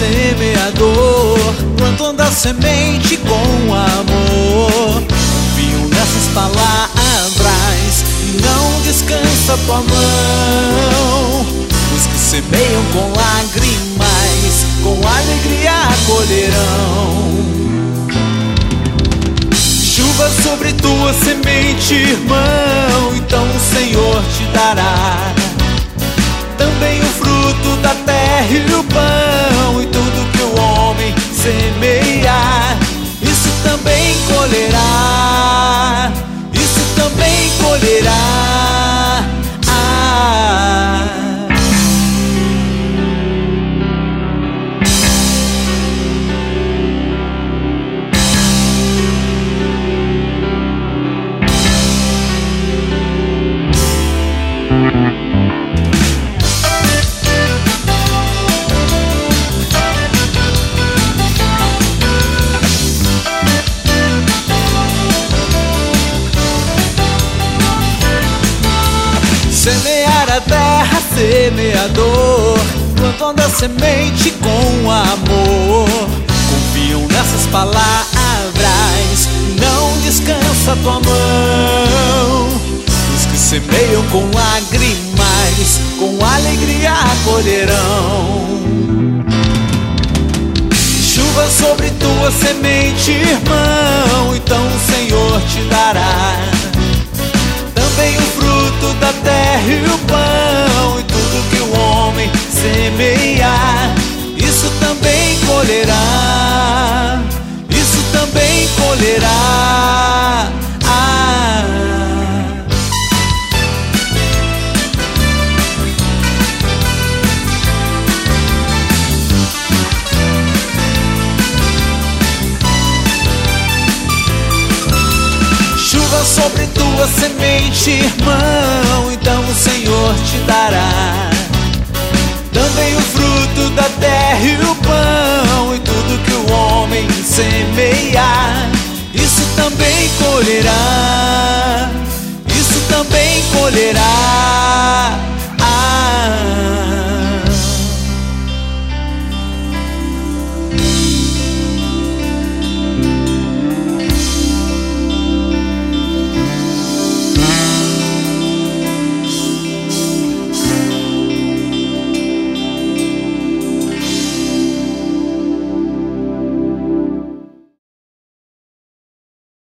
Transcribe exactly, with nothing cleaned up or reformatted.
semeador, plantando a semente com amor. Confio nessas palavras e não descansa tua mão. Os que semeiam com lágrimas, com alegria colherão. Chuva sobre tua semente, irmão, então o Senhor te dará também o fruto da terra e o pão, e tudo que o homem semear, isso também colherá, isso também colherá. Ah. Semear a terra, semeador, plantando a semente com amor. Confiam nessas palavras, não descansa tua mão. Os que semeiam com lágrimas, com alegria colherão. Chuva sobre tua semente, irmão, então o Senhor te dará também o fruto da terra e o pão, e tudo que o homem semear, isso também colherá, isso também colherá. Ah. Chuva sobre tua semente, irmão, então o Senhor te dará também o fruto da terra e o